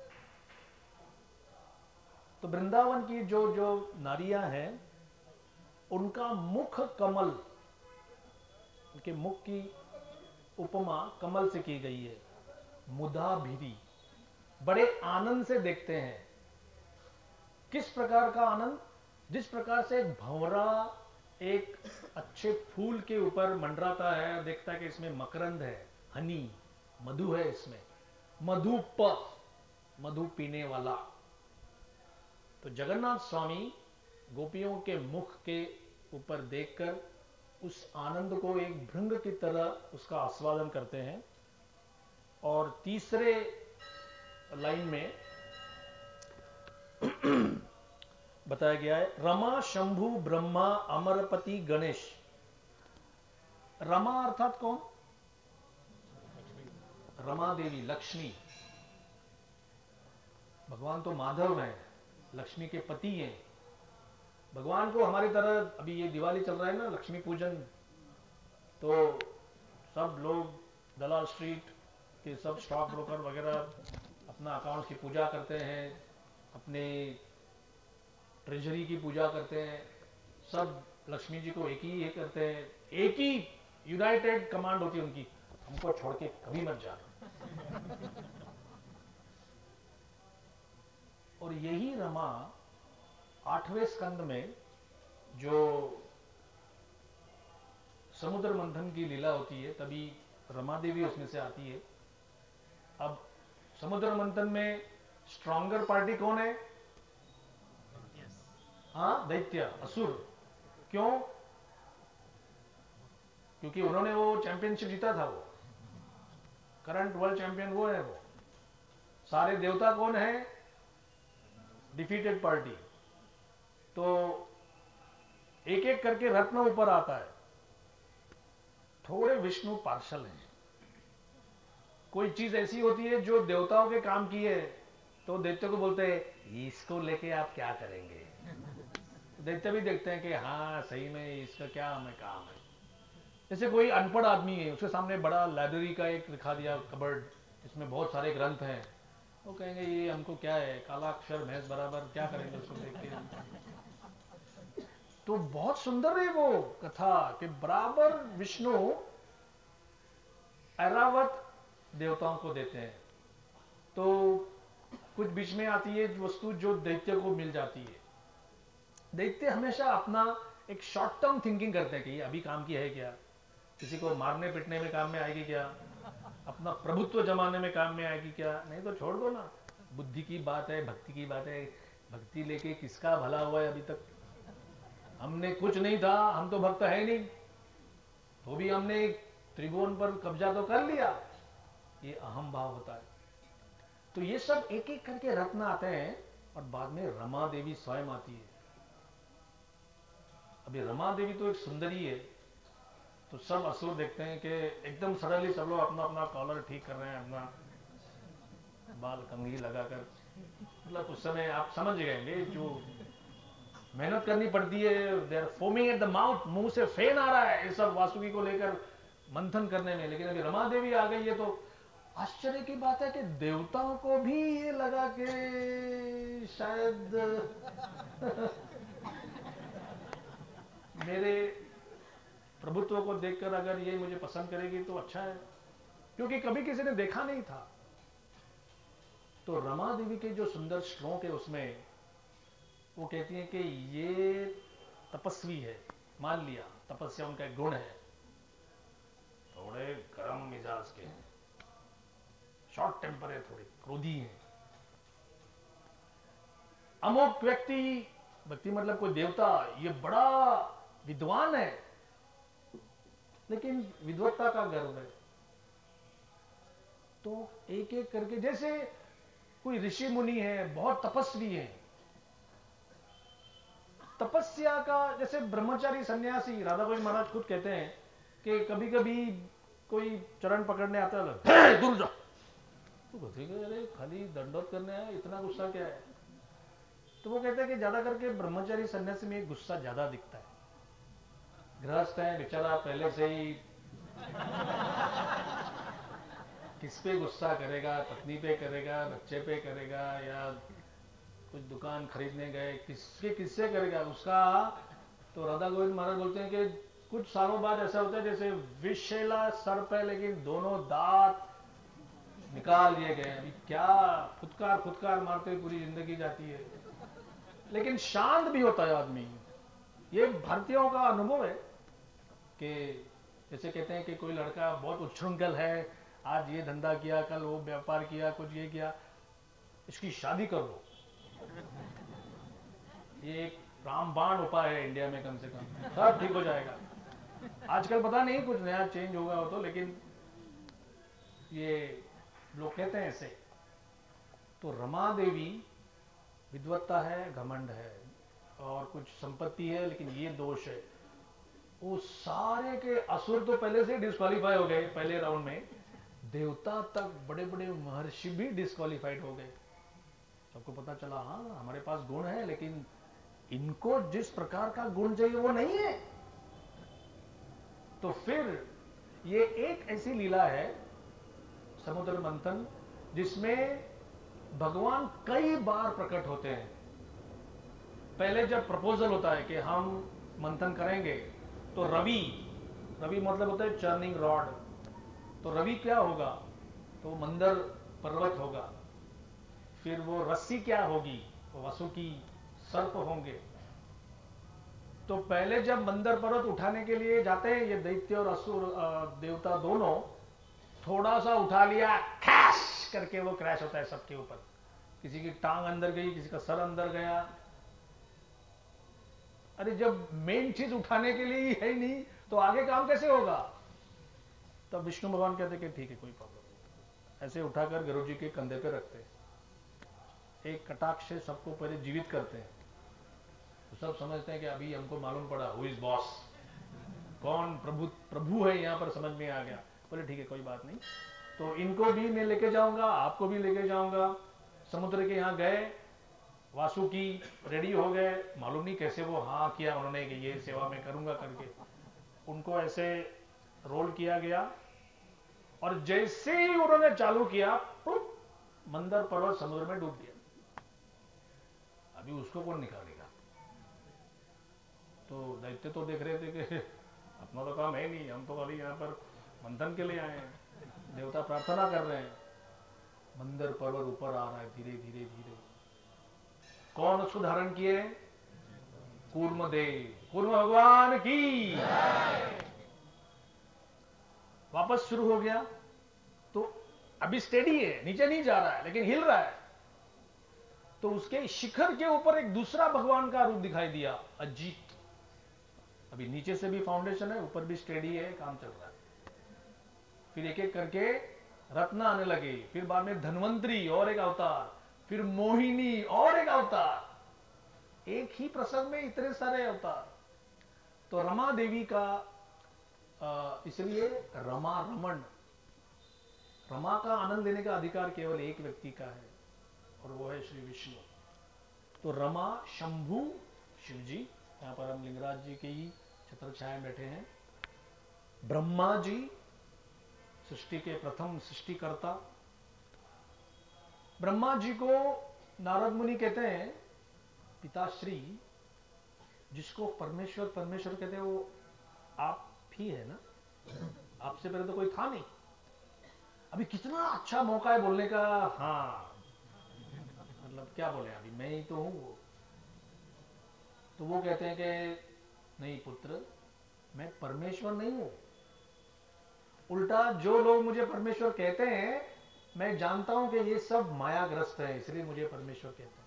तो वृंदावन की जो जो नारियां हैं उनका मुख कमल, उनके मुख की उपमा कमल से की गई है। मुदा भिरी, बड़े आनंद से देखते हैं। किस प्रकार का आनंद? जिस प्रकार से एक भंवरा एक अच्छे फूल के ऊपर मंडराता है, देखता है कि इसमें मकरंद है, हनी, मधु है, इसमें मधुप, मधु पीने वाला। तो जगन्नाथ स्वामी गोपियों के मुख के ऊपर देखकर उस आनंद को एक भृंग की तरह उसका आस्वादन करते हैं। और तीसरे लाइन में बताया गया है, रमा शंभु ब्रह्मा अमरपति गणेश। रमा अर्थात कौन? रमा देवी, लक्ष्मी। भगवान तो माधव हैं, लक्ष्मी के पति हैं। भगवान को हमारी तरह, अभी ये दिवाली चल रहा है ना, लक्ष्मी पूजन, तो सब लोग दलाल स्ट्रीट के सब स्टॉक ब्रोकर वगैरह अपना अकाउंट्स की पूजा करते हैं, अपने ट्रेजरी की पूजा करते हैं, सब लक्ष्मी जी को एक ही ये करते हैं, एक ही यूनाइटेड कमांड होती है उनकी, हमको छोड़ के कभी मत जा। और यही रमा आठवें स्कंद में जो समुद्र मंथन की लीला होती है, तभी रमा देवी उसमें से आती है। अब समुद्र मंथन में स्ट्रॉन्गर पार्टी कौन है? हाँ, दैत्य, असुर। क्यों? क्योंकि उन्होंने वो चैंपियनशिप जीता था, वो करंट वर्ल्ड चैंपियन वो है। वो सारे देवता कौन है? Defeated party. तो एक एक करके रत्न ऊपर आता है। थोड़े विष्णु पार्षल हैं। कोई चीज ऐसी होती है जो देवताओं के काम की है, तो दैत्य को बोलते हैं इसको लेके आप क्या करेंगे। दैत्य भी देखते हैं कि हाँ सही में इसका क्या हमें काम है। जैसे कोई अनपढ़ आदमी है, उसके सामने बड़ा लाइब्रेरी का एक दिखा दिया कबर्ड, जिसमें बहुत सारे ग्रंथ हैं, वो कहेंगे ये हमको क्या है, काला अक्षर भैंस बराबर, क्या करेंगे उसको देख के। तो बहुत सुंदर है वो कथा कि बराबर विष्णु ऐरावत देवताओं को देते हैं, तो कुछ बीच में आती है वस्तु जो दैत्य को मिल जाती है। दैत्य हमेशा अपना एक शॉर्ट टर्म थिंकिंग करते हैं कि अभी काम की है क्या, किसी को मारने पिटने में काम में आएगी क्या, अपना प्रभुत्व जमाने में काम में आएगी क्या, नहीं तो छोड़ दो ना। बुद्धि की बात है, भक्ति की बात है। भक्ति लेके किसका भला हुआ है अभी तक? हमने कुछ नहीं था, हम तो भक्त है नहीं, तो भी हमने त्रिभुवन पर कब्जा तो कर लिया। ये अहम भाव होता है। तो ये सब एक एक करके रत्न आते हैं और बाद में रमा देवी स्वयं आती है। अभी रमा देवी तो एक सुंदरी है, तो सब असुर देखते हैं कि एकदम सडनली सब लोग अपना अपना कॉलर ठीक कर रहे हैं, अपना बाल कंघी लगाकर। मतलब उस समय आप समझ गए जो मेहनत करनी पड़ती है, they are foaming at the mouth, मुंह से फेन आ रहा है ये सब वासुकी को लेकर मंथन करने में। लेकिन अभी रमा देवी आ गई है, तो आश्चर्य की बात है कि देवताओं को भी ये लगा कि शायद मेरे प्रभुत्व को देखकर अगर ये मुझे पसंद करेगी तो अच्छा है, क्योंकि कभी किसी ने देखा नहीं था। तो रमा देवी के जो सुंदर श्लोक है उसमें वो कहती है कि ये तपस्वी है, मान लिया तपस्या उनका एक गुण है, थोड़े गर्म मिजाज के हैं, शॉर्ट टेम्पर है, थोड़े क्रोधी हैं। अमुक व्यक्ति, व्यक्ति मतलब कोई देवता, ये बड़ा विद्वान है, लेकिन विद्वत्ता का गर्व है। तो एक एक करके, जैसे कोई ऋषि मुनि है, बहुत तपस्वी है, तपस्या का, जैसे ब्रह्मचारी सन्यासी, राधा गोविंद महाराज खुद कहते हैं कि कभी कभी कोई चरण पकड़ने आता है, दूर जा, तो कहते हैं अरे खाली दंडोत करने आया, इतना गुस्सा क्या है? तो वो कहते हैं कि ज्यादा करके ब्रह्मचारी सन्यासी में गुस्सा ज्यादा दिखता है। गृहस्थ है बेचारा, पहले से ही किस पे गुस्सा करेगा, पत्नी पे करेगा, बच्चे पे करेगा, या कुछ दुकान खरीदने गए, किसके किससे करेगा उसका। तो राधा गोविंद महाराज बोलते हैं कि कुछ सालों बाद ऐसा होता है जैसे विषैला सर्प है, लेकिन दोनों दांत निकाल लिए गए। अभी क्या फुटकार फुटकार मारते हुए पूरी जिंदगी जाती है, लेकिन शांत भी होता है आदमी। ये भारतीयों का अनुभव है कि जैसे कहते हैं कि कोई लड़का बहुत उच्छृंखल है, आज ये धंधा किया, कल वो व्यापार किया, कुछ ये किया, इसकी शादी कर दो। ये एक रामबाण उपाय है इंडिया में, कम से कम सब ठीक हो जाएगा। आजकल पता नहीं कुछ नया चेंज होगा हो तो, लेकिन ये लोग कहते हैं ऐसे। तो रमा देवी विद्वत्ता है, घमंड है, और कुछ संपत्ति है, लेकिन ये दोष है। वो सारे के असुर तो पहले से डिस्क्वालीफाई हो गए पहले राउंड में, देवता तक बड़े बड़े महर्षि भी डिस्क्वालीफाइड हो गए। सबको पता चला हाँ हमारे पास गुण है, लेकिन इनको जिस प्रकार का गुण चाहिए वो नहीं है। तो फिर ये एक ऐसी लीला है समुद्र मंथन, जिसमें भगवान कई बार प्रकट होते हैं। पहले जब प्रपोजल होता है कि हम मंथन करेंगे, तो रवि, रवि मतलब होता है चर्निंग रॉड, तो रवि क्या होगा, तो मंदर पर्वत होगा। फिर वो रस्सी क्या होगी, तो वासुकी सर्प होंगे। तो पहले जब मंदर पर्वत उठाने के लिए जाते हैं ये दैत्य और असुर देवता दोनों, थोड़ा सा उठा लिया, क्रैश करके वो क्रैश होता है सबके ऊपर। किसी की टांग अंदर गई, किसी का सर अंदर गया। अरे जब मेन चीज उठाने के लिए ही है ही नहीं, तो आगे काम कैसे होगा? तब विष्णु भगवान कहते कि ठीक है कोई प्रॉब्लम नहीं। ऐसे उठाकर गुरु जी के कंधे पे रखते हैं, एक कटाक्ष से सबको पहले जीवित करते हैं। तो सब समझते हैं कि अभी हमको मालूम पड़ा हु इज बॉस, कौन प्रभु प्रभु है यहाँ पर, समझ में आ गया। बोले ठीक है कोई बात नहीं, तो इनको भी मैं लेके जाऊंगा, आपको भी लेके जाऊंगा। समुद्र के यहाँ गए, वासुकी रेडी हो गए, मालूम नहीं कैसे वो हाँ किया उन्होंने कि ये सेवा मैं करूंगा करके। उनको ऐसे रोल किया गया, और जैसे ही उन्होंने चालू किया, मंदर पर्वत समुद्र में डूब गया। अभी उसको कौन निकालेगा? तो दैत्य तो देख रहे थे कि अपना तो काम है नहीं, हम तो खाली यहाँ पर मंथन के लिए आए हैं। देवता प्रार्थना कर रहे हैं, मंदिर पर्वत ऊपर आ रहा है धीरे धीरे धीरे। कौन उसको धारण किए? कूर्म देव, कूर्म भगवान की। वापस शुरू हो गया, तो अभी स्टेडी है, नीचे नहीं जा रहा है लेकिन हिल रहा है। तो उसके शिखर के ऊपर एक दूसरा भगवान का रूप दिखाई दिया, अजीत। अभी नीचे से भी फाउंडेशन है, ऊपर भी स्टेडी है, काम चल रहा है। फिर एक एक करके रत्न आने लगे, फिर बाद में धन्वंतरी और एक अवतार, फिर मोहिनी और एक अवतार। एक ही प्रसंग में इतने सारे अवतार। तो रमा देवी का, इसलिए रमा रमन, रमा का आनंद लेने का अधिकार केवल एक व्यक्ति का है और वो है श्री विष्णु। तो रमा शंभु शिवजी, यहां पर हम लिंगराज जी के ही छत्र छाया बैठे हैं। ब्रह्मा जी सृष्टि के प्रथम सृष्टिकर्ता। ब्रह्मा जी को नारद मुनि कहते हैं पिताश्री। जिसको परमेश्वर परमेश्वर कहते हैं वो आप ही है ना, आपसे पहले तो कोई था नहीं। अभी कितना अच्छा मौका है बोलने का। हाँ मतलब क्या बोले, अभी मैं ही तो हूं वो। तो वो कहते हैं कि नहीं पुत्र, मैं परमेश्वर नहीं हूं। उल्टा जो लोग मुझे परमेश्वर कहते हैं, मैं जानता हूं कि ये सब मायाग्रस्त है, इसलिए मुझे परमेश्वर कहते हैं।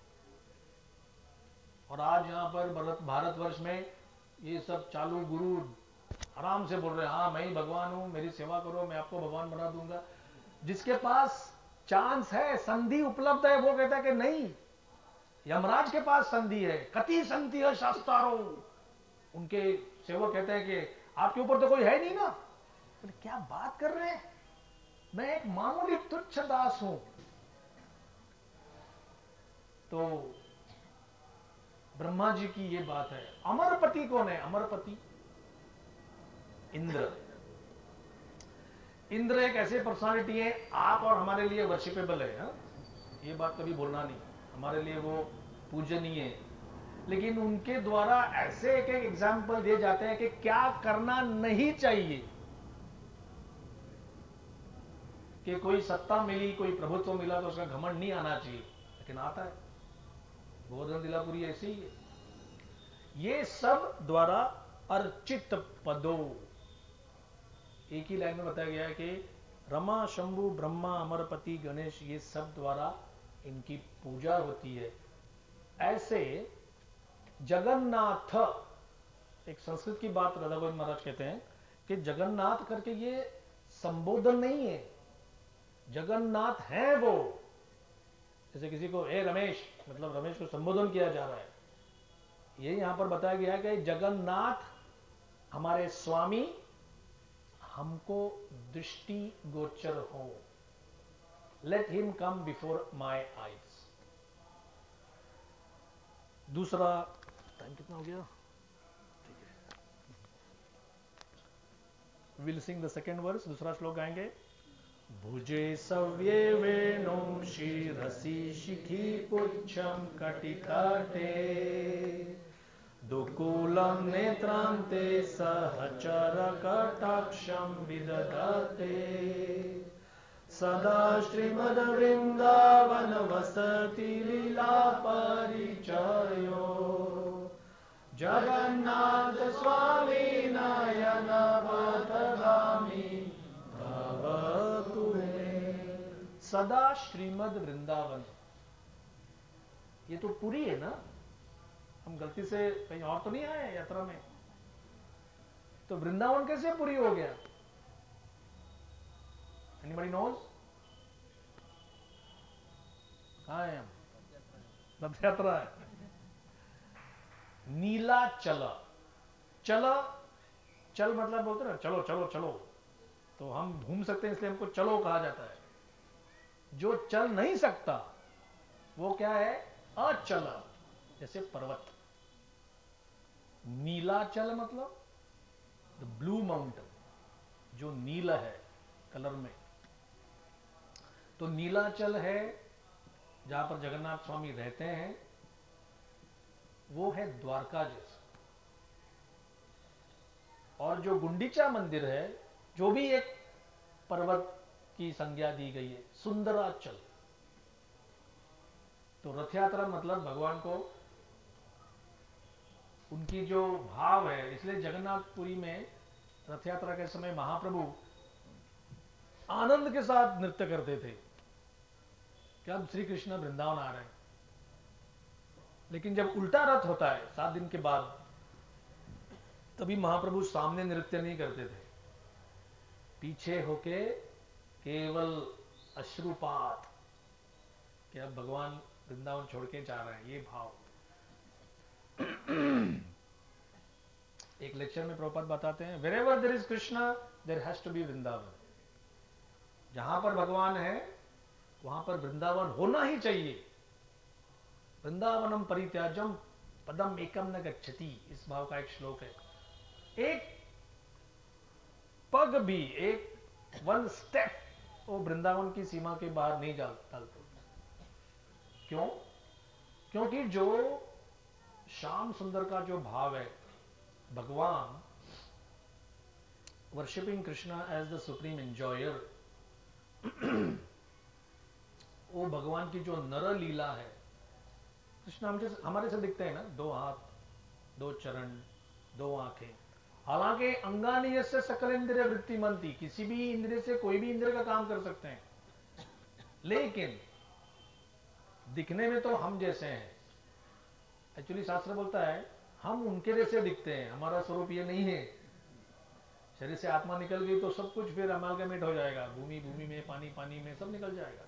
और आज यहां पर भारतवर्ष में ये सब चालू गुरु आराम से बोल रहे हैं, हाँ मैं ही भगवान हूं, मेरी सेवा करो, मैं आपको भगवान बना दूंगा। जिसके पास चांस है, संधि उपलब्ध है, वो कहता है कि नहीं, यमराज के पास संधि है, कति संधि है शास्त्रों। उनके सेवक कहते हैं कि आपके ऊपर तो कोई है नहीं ना। तो क्या बात कर रहे हैं, मैं एक मामूली तुच्छ दास हूं। तो ब्रह्मा जी की ये बात है। अमरपति कौन है? अमरपति इंद्र। इंद्र एक ऐसे पर्सनालिटी है, आप और हमारे लिए वर्शिपेबल है। हा? ये बात कभी भूलना नहीं, हमारे लिए वो पूजनीय है। लेकिन उनके द्वारा ऐसे एक एक एग्जाम्पल दिए जाते हैं कि क्या करना नहीं चाहिए। कि कोई सत्ता मिली, कोई प्रभुत्व मिला तो उसका घमंड नहीं आना चाहिए, लेकिन आता है। गोवर्धन दिलापुरी ऐसे ही है। ये सब द्वारा अर्चित पदो, एक ही लाइन में बताया गया है कि रमा शंभु ब्रह्मा अमरपति गणेश, ये सब द्वारा इनकी पूजा होती है। ऐसे जगन्नाथ, एक संस्कृत की बात राधा गोविंद महाराज कहते हैं कि जगन्नाथ करके ये संबोधन नहीं है, जगन्नाथ है वो। जैसे किसी को ए रमेश, मतलब रमेश को संबोधन किया जा रहा है। ये यहां पर बताया गया है कि जगन्नाथ हमारे स्वामी हमको दृष्टि गोचर हो। Let him come before my eyes. दूसरा टाइम कितना हो गया? ठीक है, will sing the second verse. दूसरा श्लोक गाएंगे। भुजे सव्ये वेणुं शिरसि शिखी पुच्छं कटितटे दुकूलं नेत्रान्ते सहचर कटाक्षं विदधते सदा श्रीमद्वृन्दावन वसति लीला परिचयो जगन्नाथ स्वामी नयन पथगामी भवतु मे। सदा श्रीमद वृंदावन, ये तो पुरी है ना, हम गलती से कहीं और तो नहीं आए यात्रा में। तो वृंदावन कैसे पुरी हो गया? Anybody knows? कहां है हम? रथ यात्रा है। नीला चल, चल चल मतलब बोलते ना चलो चलो चलो, तो हम घूम सकते हैं इसलिए हमको चलो कहा जाता है। जो चल नहीं सकता वो क्या है? अचल, जैसे पर्वत। नीलाचल मतलब द ब्लू माउंटेन, जो नीला है कलर में। तो नीलाचल है जहां पर जगन्नाथ स्वामी रहते हैं, वो है द्वारका जैसा। और जो गुंडीचा मंदिर है, जो भी एक पर्वत की संज्ञा दी गई है, सुंदराचल। तो रथ यात्रा मतलब भगवान को उनकी जो भाव है, इसलिए जगन्नाथपुरी में रथ यात्रा के समय महाप्रभु आनंद के साथ नृत्य करते थे कि अब श्री कृष्ण वृंदावन आ रहे हैं। लेकिन जब उल्टा रथ होता है सात दिन के बाद, तभी महाप्रभु सामने नृत्य नहीं करते थे, पीछे होके केवल अश्रुपात कि अब भगवान वृंदावन छोड़ के जा रहे हैं, ये भाव। एक लेक्चर में प्रभुपाद बताते हैं, wherever there is Krishna there has to be Vrindavan. जहां पर भगवान है वहां पर वृंदावन होना ही चाहिए। वृंदावनम परित्याजम पदम एकम न गच्छति, इस भाव का एक श्लोक है। एक पग भी, एक वन स्टेप वो वृंदावन की सीमा के बाहर नहीं डालते। क्यों? क्योंकि जो श्याम सुंदर का जो भाव है, भगवान worshipping Krishna as the supreme enjoyer, वो भगवान की जो नर लीला है, कृष्ण हमसे हमारे से दिखते हैं ना, दो हाथ, दो चरण, दो आंखें। हालांकि अंगानीय से सकल इंद्रिय वृत्ति मनती, किसी भी इंद्रिय से कोई भी इंद्रिय का काम कर सकते हैं, लेकिन दिखने में तो हम जैसे हैं। एक्चुअली शास्त्र बोलता है हम उनके जैसे दिखते हैं, हमारा स्वरूप ये नहीं है। शरीर से आत्मा निकल गई तो सब कुछ फिर अमालगमेट हो जाएगा, भूमि भूमि में, पानी पानी में, सब निकल जाएगा।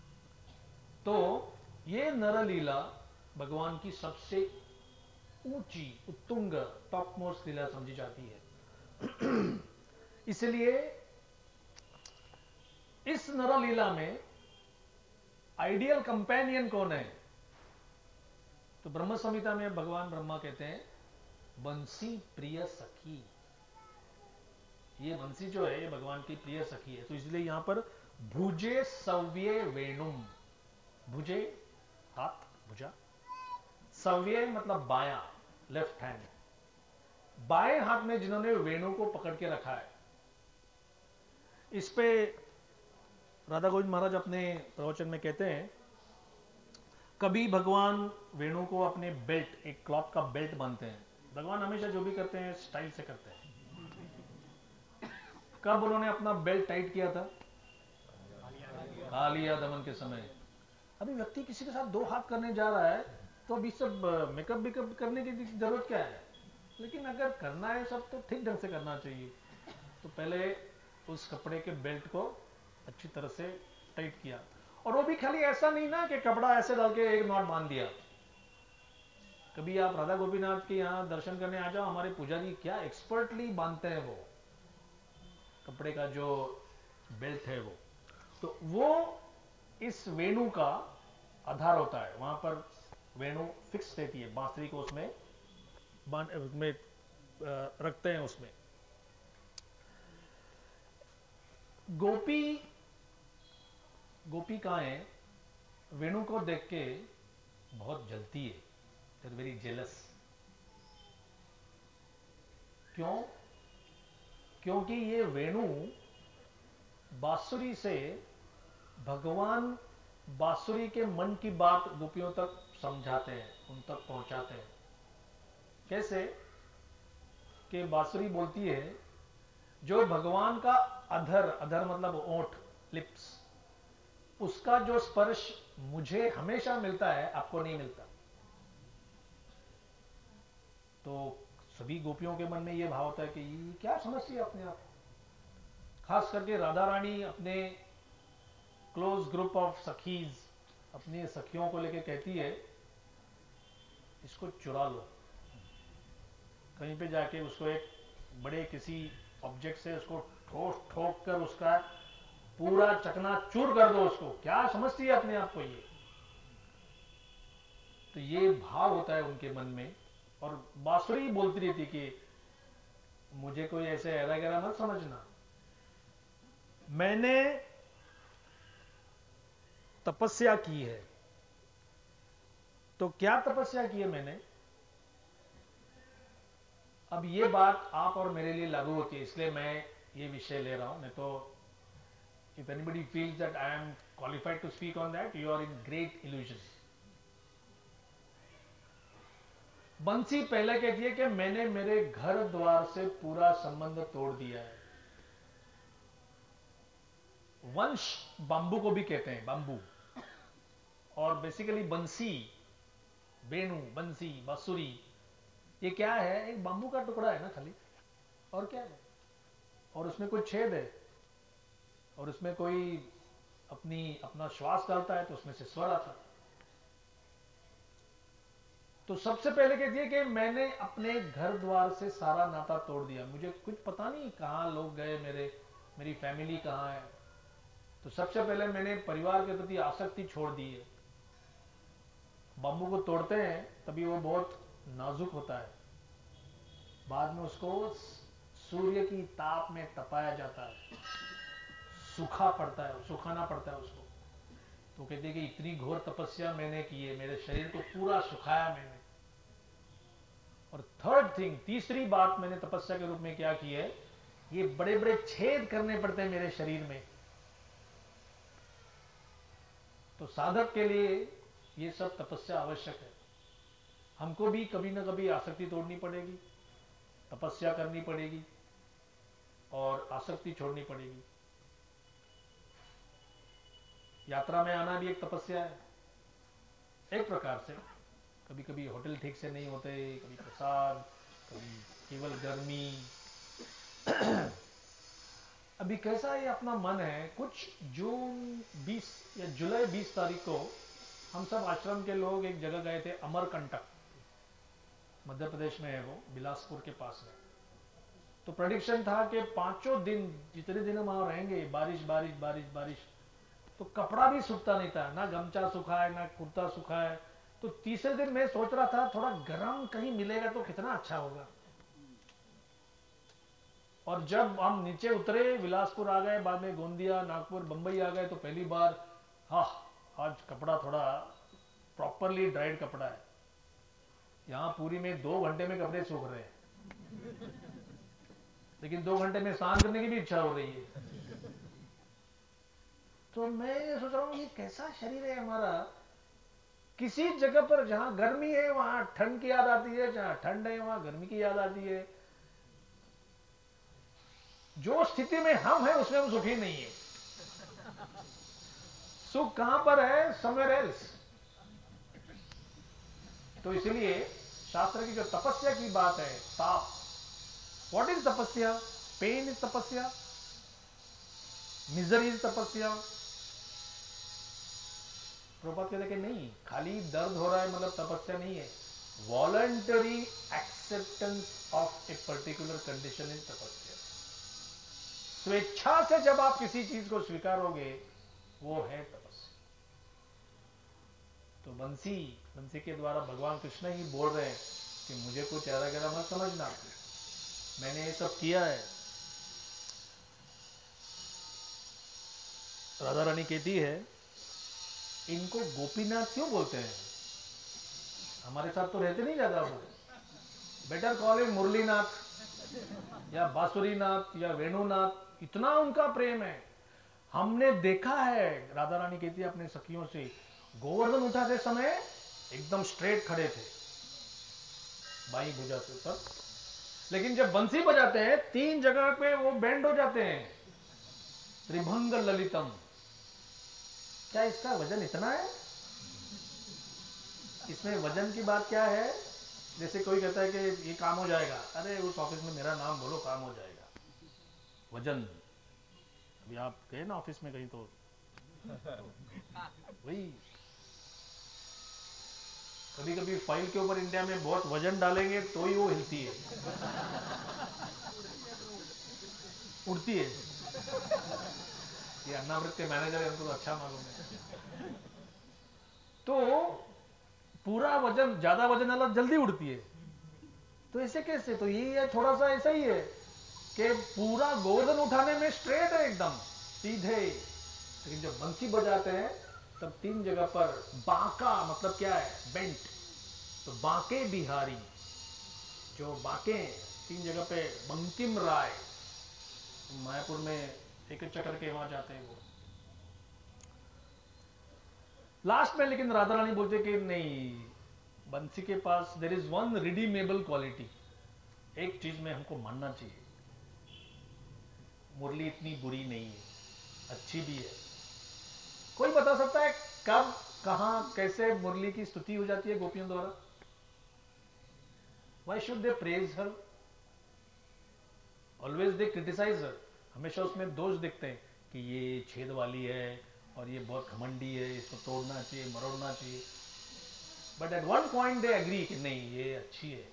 तो ये नर लीला भगवान की सबसे ऊंची, उत्तुंग, टॉप मोस्ट लीला समझी जाती है। इसलिए इस नर लीला में आइडियल कंपेनियन कौन है? तो ब्रह्म संहिता में भगवान ब्रह्मा कहते हैं बंसी प्रिय सखी। ये बंसी जो है ये भगवान की प्रिय सखी है। तो इसलिए यहां पर भुजे सव्ये वेणुम, भुजे हाथ, भुजा, सव्ये मतलब बायां, लेफ्ट हैंड, बाएं हाथ में जिन्होंने वेणु को पकड़ के रखा है। इस पे राधा गोविंद महाराज अपने प्रवचन में कहते हैं, कभी भगवान वेणु को अपने बेल्ट, एक क्लॉथ का बेल्ट बांधते हैं। भगवान हमेशा जो भी करते हैं स्टाइल से करते हैं। कब उन्होंने अपना बेल्ट टाइट किया था? कालिया दमन के समय। अभी व्यक्ति किसी के साथ दो हाथ करने जा रहा है तो अभी सब मेकअप बिकअप करने की जरूरत क्या है? लेकिन अगर करना है सब तो ठीक ढंग से करना चाहिए। तो पहले उस कपड़े के बेल्ट को अच्छी तरह से टाइट किया, और वो भी खाली ऐसा नहीं ना कि कपड़ा ऐसे डाल के एक नॉट बांध दिया। कभी आप राधा गोपीनाथ के यहां दर्शन करने आ जाओ, हमारे पुजारी क्या एक्सपर्टली बांधते हैं वो कपड़े का जो बेल्ट है वो। तो वो इस वेणु का आधार होता है, वहां पर वेणु फिक्स रहती है, बांसुरी को उसमें उसमें रखते हैं। उसमें गोपी गोपिकाएं वेणु को देख के बहुत जलती है, दे आर वेरी जेलस। क्यों? क्योंकि ये वेणु बांसुरी से भगवान बांसुरी के मन की बात गोपियों तक समझाते हैं, उन तक पहुंचाते हैं। कैसे? कि बांसुरी बोलती है, जो भगवान का अधर, अधर मतलब ओंठ, लिप्स, उसका जो स्पर्श मुझे हमेशा मिलता है, आपको नहीं मिलता। तो सभी गोपियों के मन में यह भाव होता है कि ये क्या समझती है अपने आप। खास करके राधा रानी अपने क्लोज ग्रुप ऑफ सखीज, अपनी सखियों को लेकर कहती है, इसको चुरा लो, कहीं पे जाके उसको एक बड़े किसी ऑब्जेक्ट से उसको ठोक ठोक कर उसका पूरा चकनाचूर कर दो उसको। क्या समझती है अपने आप को ये? तो ये भाव होता है उनके मन में। और बांसुरी बोलती रहती कि मुझे कोई ऐसे ऐरा गैरा मत समझना, मैंने तपस्या की है। तो क्या तपस्या की है मैंने? अब ये बात आप और मेरे लिए लागू होती है, इसलिए मैं ये विषय ले रहा हूं, नहीं तो If anybody feels that I am qualified to speak on that, you are in great illusion. बंसी पहले कहती है कि मैंने मेरे घर द्वार से पूरा संबंध तोड़ दिया है. वंश बांबू को भी कहते हैं, बांबू. और बेसिकली बंसी, वेणु, बंसी, बांसुरी, ये क्या है? एक बांबू का टुकड़ा है ना खाली, और क्या है? और उसमें कोई छेद है, और उसमें कोई अपनी अपना श्वास डालता है तो उसमें से स्वर आता है. तो सबसे पहले कहती है कि मैंने अपने घर द्वार से सारा नाता तोड़ दिया. मुझे कुछ पता नहीं कहां लोग गए, मेरे मेरी फैमिली कहां है. तो सबसे पहले मैंने परिवार के प्रति आसक्ति छोड़ दी है. बांबू को तोड़ते हैं तभी वो बहुत नाजुक होता है, बाद में उसको सूर्य की ताप में तपाया जाता है, सूखा पड़ता है, सुखाना पड़ता है उसको. तो कहते हैं कि इतनी घोर तपस्या मैंने की है, मेरे शरीर को पूरा सुखाया मैंने. और थर्ड थिंग, तीसरी बात मैंने तपस्या के रूप में क्या की है, ये बड़े बड़े छेद करने पड़ते हैं मेरे शरीर में. तो साधक के लिए ये सब तपस्या आवश्यक है. हमको भी कभी ना कभी आसक्ति तोड़नी पड़ेगी, तपस्या करनी पड़ेगी और आसक्ति छोड़नी पड़ेगी. यात्रा में आना भी एक तपस्या है एक प्रकार से. कभी कभी होटल ठीक से नहीं होते, कभी प्रसाद, कभी केवल गर्मी. अभी कैसा ये अपना मन है, कुछ जून बीस या जुलाई बीस तारीख को हम सब आश्रम के लोग एक जगह गए थे, अमरकंटक, मध्य प्रदेश में है वो, बिलासपुर के पास में. तो प्रेडिक्शन था कि पांचों दिन, जितने दिन हम वहां रहेंगे, बारिश बारिश बारिश बारिश. तो कपड़ा भी सूखता नहीं था, ना गमछा सूखा है, ना कुर्ता सूखा है. तो तीसरे दिन मैं सोच रहा था थोड़ा गर्म कहीं मिलेगा तो कितना अच्छा होगा. और जब हम नीचे उतरे, बिलासपुर आ गए, बाद में गोंदिया, नागपुर, बंबई आ गए, तो पहली बार हाँ, आज कपड़ा थोड़ा प्रॉपरली ड्राइड कपड़ा है. यहां पूरी में दो घंटे में कपड़े सूख रहे हैं, लेकिन दो घंटे में स्नान करने की भी इच्छा हो रही है. तो मैं ये सोच रहा हूं, ये कैसा शरीर है हमारा. किसी जगह पर जहां गर्मी है वहां ठंड की याद आती है, जहां ठंड है वहां गर्मी की याद आती है. जो स्थिति में हम हैं उसमें हम सुखी नहीं है. सुख कहां पर है? Somewhere else. तो इसलिए शास्त्र की जो तपस्या की बात है, ताप, what is tapasya? Pain is tapasya, misery is tapasya. Prabhupada कहते कि नहीं, खाली दर्द हो रहा है मतलब तपस्या नहीं है. Voluntary acceptance of a particular condition is tapasya. स्वेच्छा से जब आप किसी चीज को स्वीकारोगे वो है तपस्या. तो बंसी बंसी के द्वारा भगवान कृष्ण ही बोल रहे हैं कि मुझे कुछ ऐसा गहरा मत समझना, मैंने ये सब किया है. राधा रानी कहती है, इनको गोपीनाथ क्यों बोलते हैं? हमारे साथ तो रहते नहीं ज्यादा वो. बेटर कॉल हिम मुरलीनाथ या बांसुरीनाथ या वेणुनाथ. इतना उनका प्रेम है. हमने देखा है, राधा रानी कहती है अपने सखियों से, गोवर्धन उठाते समय एकदम स्ट्रेट खड़े थे, बाई भुजा से सब. लेकिन जब बंसी बजाते हैं तीन जगह पे वो बेंड हो जाते हैं. त्रिभंग ललितम. क्या इसका वजन इतना है? इसमें वजन की बात क्या है? जैसे कोई कहता है कि ये काम हो जाएगा, अरे उस ऑफिस में मेरा नाम बोलो, काम हो जाएगा. वजन. अभी आप गए ना ऑफिस में कहीं, तो वही. कभी कभी फाइल के ऊपर इंडिया में बहुत वजन डालेंगे तो ही वो हिलती है, उड़ती है. ये अन्नावृत के मैनेजर है, उनको तो अच्छा मालूम है. तो पूरा वजन, ज्यादा वजन वाला जल्दी उड़ती है. तो ऐसे कैसे? तो ये थोड़ा सा ऐसा ही है कि पूरा गोवर्धन उठाने में स्ट्रेट है, एकदम सीधे. लेकिन जब बंसी बजाते हैं तब तीन जगह पर बांका, मतलब क्या है? बेंट. तो बांके बिहारी, जो बांके तीन जगह पे, बंकिम राय, मायापुर में एक एक चक्कर के वहां जाते हैं वो. लास्ट में लेकिन राधा रानी बोलते कि नहीं, बंसी के पास there is one redeemable quality, एक चीज में हमको मानना चाहिए, मुरली इतनी बुरी नहीं है, अच्छी भी है। कोई बता सकता है कब, कहां, कैसे मुरली की स्तुति हो जाती है गोपियों द्वारा? Why should they praise her? Always they criticise her, हमेशा उसमें दोष देखते हैं कि ये छेद वाली है और ये बहुत घमंडी है, इसको तोड़ना चाहिए, मरोड़ना चाहिए। But at one point they agree कि नहीं ये अच्छी है।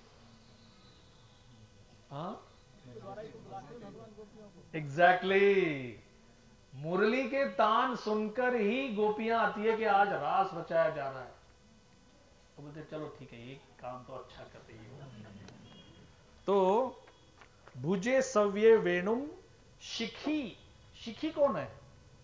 हाँ एग्जैक्टली, मुरली के तान सुनकर ही गोपियां आती है कि आज रास रचाया जा रहा है, तो बोलते चलो ठीक है, ये काम तो अच्छा कर रही है। तो भुजे सव्ये वेणुम शिखी, शिखी कौन है?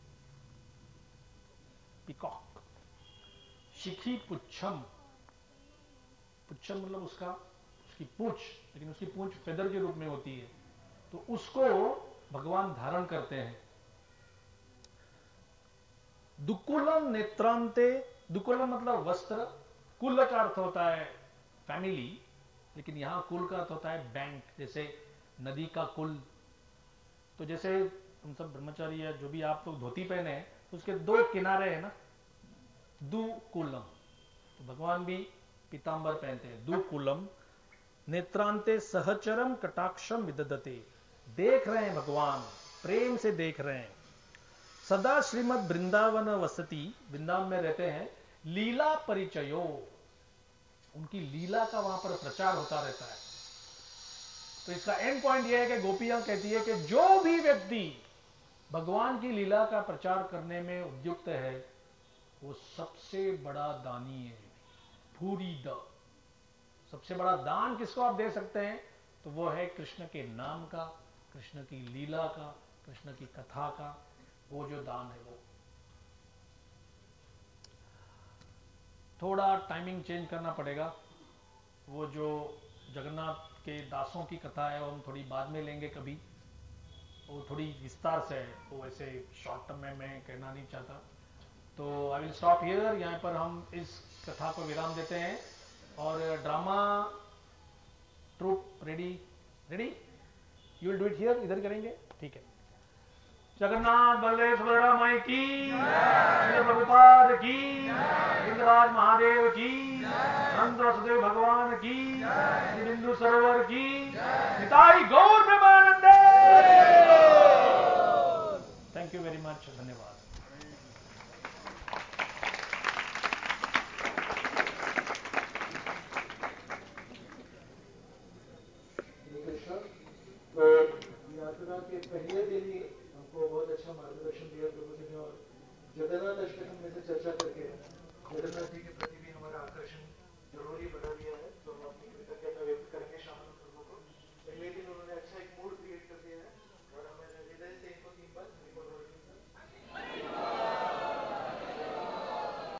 पिकॉक। शिखी पुच्छम, पुच्छम मतलब उसका, उसकी पूंछ, लेकिन उसकी पूंछ फेदर के रूप में होती है, तो उसको भगवान धारण करते हैं। दुकुलम नेत्रांते, दुकुलम मतलब वस्त्र, कुल का अर्थ होता है फैमिली, लेकिन यहां कुल का अर्थ होता है बैंक, जैसे नदी का कुल। तो जैसे हम सब ब्रह्मचारी है, जो भी आप लोग धोती पहने हैं, तो उसके दो किनारे हैं ना, दुकुलम। तो भगवान भी पीतांबर पहनते हैं, दुकुलम नेत्रांते सहचरम कटाक्षम विदधते, देख रहे हैं भगवान, प्रेम से देख रहे हैं। सदा श्रीमद वृंदावन वसती, वृंदावन में रहते हैं, लीला परिचयो, उनकी लीला का वहां पर प्रचार होता रहता है। तो इसका एंड पॉइंट यह है कि गोपियां कहती है कि जो भी व्यक्ति भगवान की लीला का प्रचार करने में उद्युक्त है, वो सबसे बड़ा दानी है। पूरी द सबसे बड़ा दान किसको आप दे सकते हैं? तो वो है कृष्ण के नाम का, कृष्ण की लीला का, कृष्ण की कथा का, वो जो दान है वो। थोड़ा टाइमिंग चेंज करना पड़ेगा, वो जो जगन्नाथ के दासों की कथा है वो हम थोड़ी बाद में लेंगे कभी, वो थोड़ी विस्तार से है, वो वैसे शॉर्ट टर्म में मैं कहना नहीं चाहता। तो आई विल स्टॉप हियर, यहाँ पर हम इस कथा को विराम देते हैं। और drama troupe ready, ready, you will do it here, इधर करेंगे, ठीक है। जगन्नाथ बलदेव सुभद्रा माई की, श्री प्रभुपाद की, इंद्रराज महादेव की, अनंत वसुदेव भगवान की, श्री बिंदु सरोवर की, निताई गौर प्रेमानंदे। थैंक यू वेरी मच, धन्यवाद। तो यात्रा के पहले दिन ही हमको बहुत अच्छा मार्गदर्शन दिया प्रभु जी ने, और जगन्नाथ अष्टकम में से चर्चा करके जगन्नाथ जी